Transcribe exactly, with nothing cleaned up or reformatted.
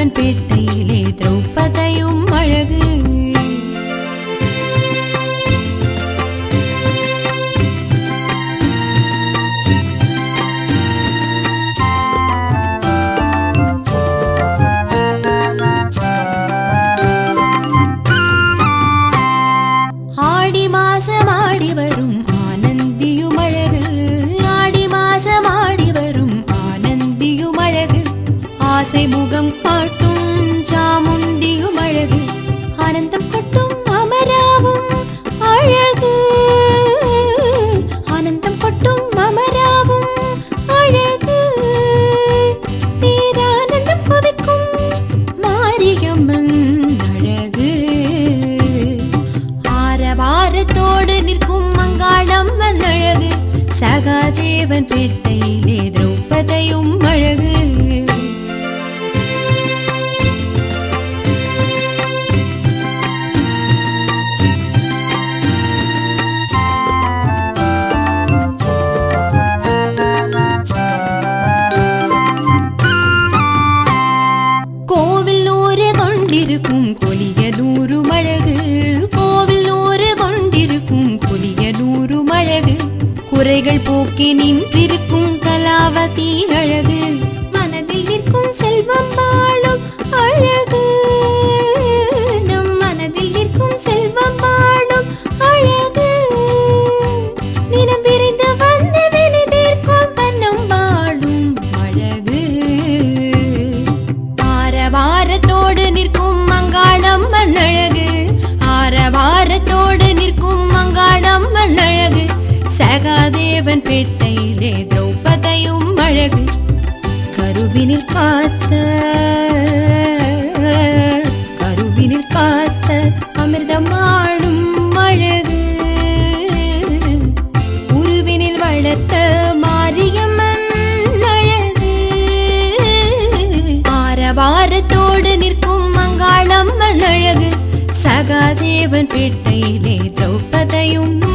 சகாதேவன் பேட்டையிலே திரௌபதியும் அழகு. ஆடி மாசம் ஆடி வரும் ஆனந்தியும் அழகு. ஆடி மாசம் ஆடி வரும் ஆனந்தியும் அழகு. ஆசை முகம் காட்டும் சாமுண்டியும் அழகு. ஆனந்தம் கட்டும் அமராவும் அழகு. ஆனந்தம் கட்டும் அமராவும் அழகு. பேரானந்தம் பவிக்கும் மாரியம்மன் அழகு. ஆரவாரத்தோடு நிற்கும் மங்காளம்மன் அழகு. சகாதேவன் பேட்டையிலே திரௌபதியும் அழகு. கொண்டிருக்கும் கொலியனூரும் அழகு. கோவில் நூறு கொண்டிருக்கும் கொலியனூரும் அழகு. குறைகள் போக்கி நின்றிருக்கும் கலாவதி அழகு. மனதில் நிற்கும் செல்வம் வாழும் அழகு. நம் மனதில் நிற்கும் செல்வம் வாழும் அழகு. தினம் விரைந்து வந்து வினை தீர்க்கும் பன்னம் வாழும் அழகு. ஆரவாரத்தோடு நிற்கும் மங்காளம்மன் அழகு. ஆரவாரத்தோடு நிற்கும் மங்காளம்மன் அழகு. சகாதேவன் பேட்டையிலே திரௌபதியும் அழகு. கருவினில் காத்த கருவினில் காத்த அமிர்தமாடும் அழகு. உருவினில் வளர்த்த மாரியம்மன் அழகு. ஆரவாரத்தோடு நிற்கும் மங்காளம்மன் அழகு. சகாதேவன் பேட்டையிலே திரௌபதியும்